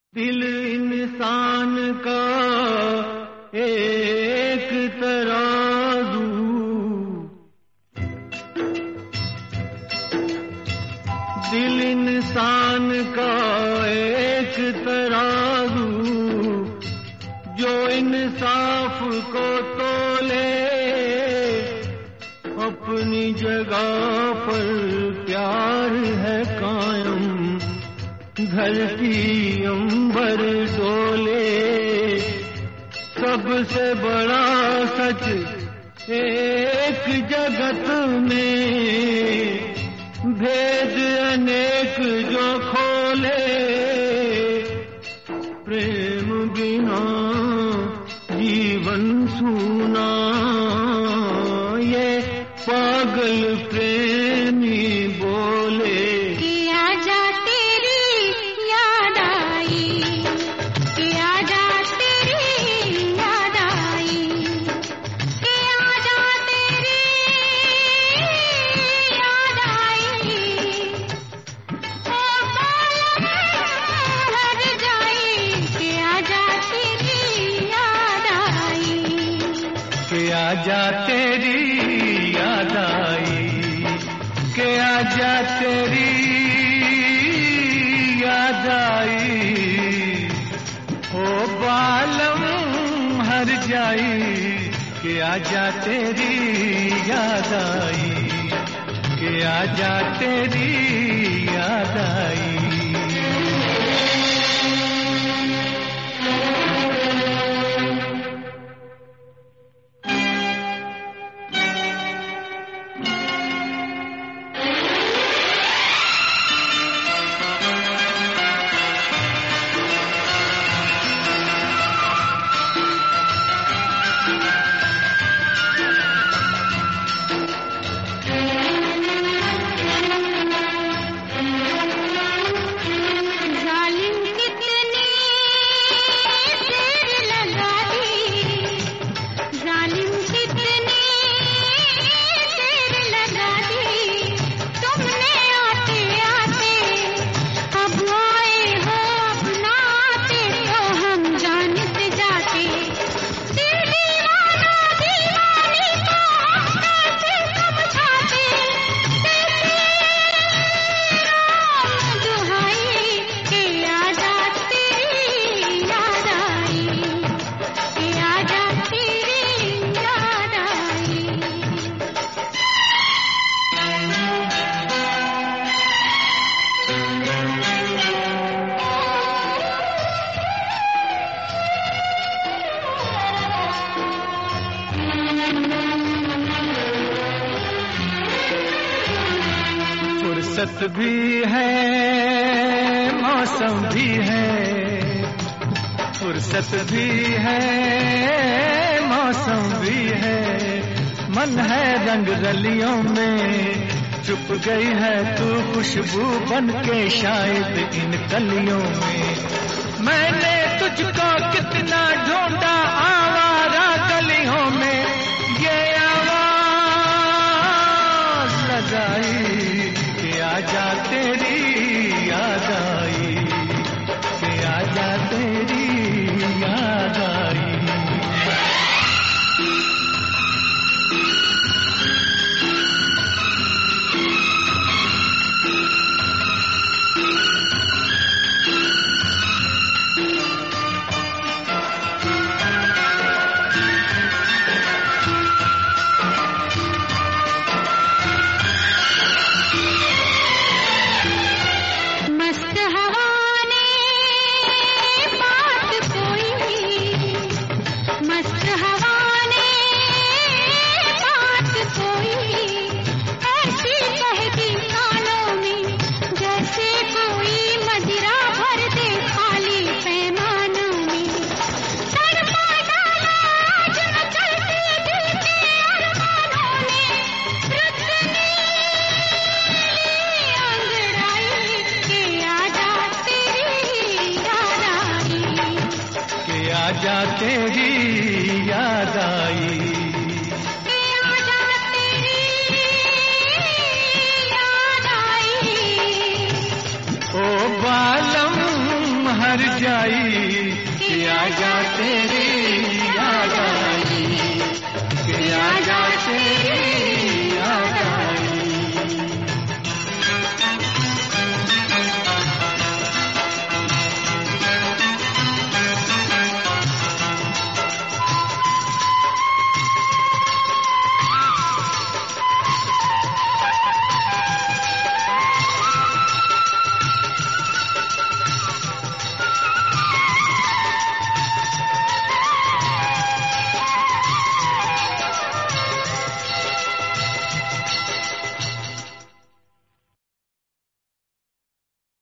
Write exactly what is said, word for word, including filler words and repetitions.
दिल इंसान का एक तराजू, दिल इंसान का एक तराजू, जो इंसाफ को तोले, अपनी जगह पर प्यार है कायम, धरती अंबर डोले। सबसे बड़ा सच एक जगत में, भेद अनेक जो खोले, प्रेम बिना जीवन सूना, ये पागल प्रेमी बोले। आजा तेरी याद आई, के आजा तेरी याद आई, ओ बालम हर जाई, के आजा तेरी याद आई, के आजा तेरी याद आई। फुर्सत भी है, मौसम भी है, फुर्सत भी है, मौसम भी है, मन है रंग रलियों में, चुप गई है तू खुशबू बन के शायद इन कलियों में। मैंने तुझको कितना ढूंढा आवारा गलियों में, ये आवाज लगाई, आजा तेरी याद आई, के आजा तेरी याद आई। आजा तेरी याद आई, आजा तेरी याद आई, ओ बालम हर मर जाई कि आजा तेरी याद आई, कि आजा तेरी